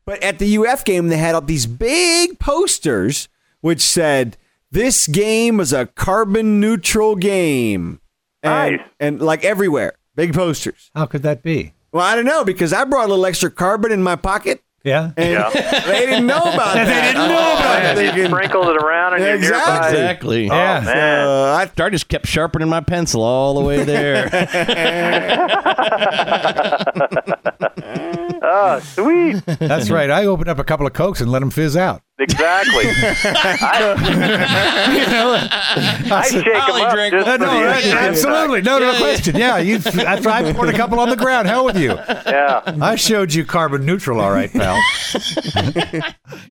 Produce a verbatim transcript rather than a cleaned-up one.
But at the U F game, they had up these big posters which said, "This game is a carbon neutral game." And, Nice. and like everywhere, big posters. How could that be? Well, I don't know, because I brought a little extra carbon in my pocket. Yeah. And Yeah. they didn't know about that. They didn't know Oh, about man, it. you Thinking- sprinkled it around in your Exactly. nearby. Exactly. Oh, Yeah. man. Uh, I I just kept sharpening my pencil all the way there. Oh, sweet. That's right. I opened up a couple of Cokes and let them fizz out. Exactly. I, I shake them Ollie up drink- just Uh, for no, the right, extra absolutely. No, no question. Yeah, you. That's why I poured a couple on the ground. Hell with you. impact. Yeah. I showed you carbon neutral, all right, pal.